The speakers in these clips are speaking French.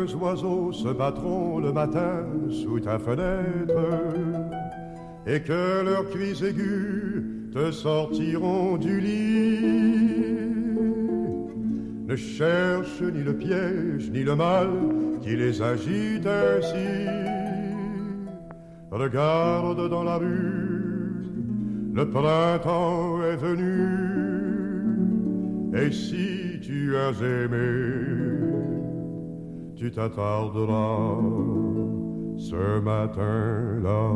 quelques oiseaux se battront le matin sous ta fenêtre et que leurs cris aigus te sortiront du lit. Ne cherche ni le piège ni le mal qui les agite ainsi. Regarde dans la rue, le printemps est venu. Et si tu as aimé, tu t'attarderas ce matin-là.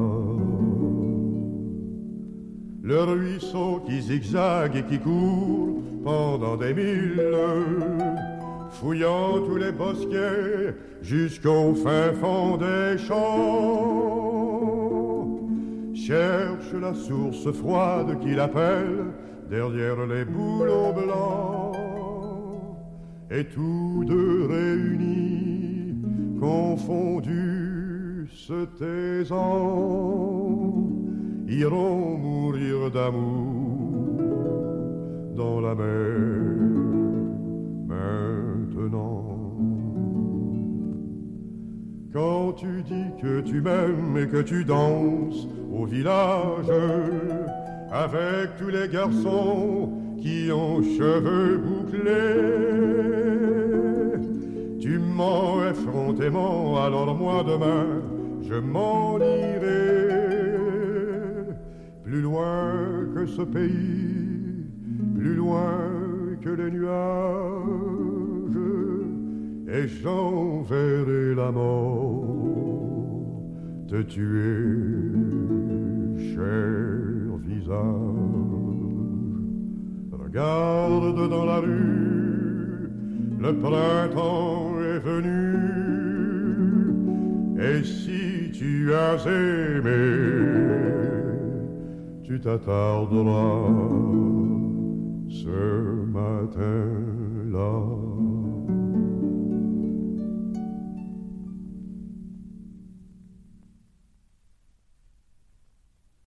Le ruisseau qui zigzague et qui court pendant des milles, fouillant tous les bosquets jusqu'au fin fond des champs, cherche la source froide qui l'appelle derrière les bouleaux blancs. Et tous deux réunis, confondus, se taisant, iront mourir d'amour dans la mer maintenant. Quand tu dis que tu m'aimes et que tu danses au village avec tous les garçons qui ont cheveux bouclés, tu mens effrontément, alors moi demain je m'en irai plus loin que ce pays, plus loin que les nuages, et j'enverrai la mort te tuer, cher visage. Regarde dans la rue, le printemps est venu, et si tu as aimé, tu t'attarderas ce matin-là.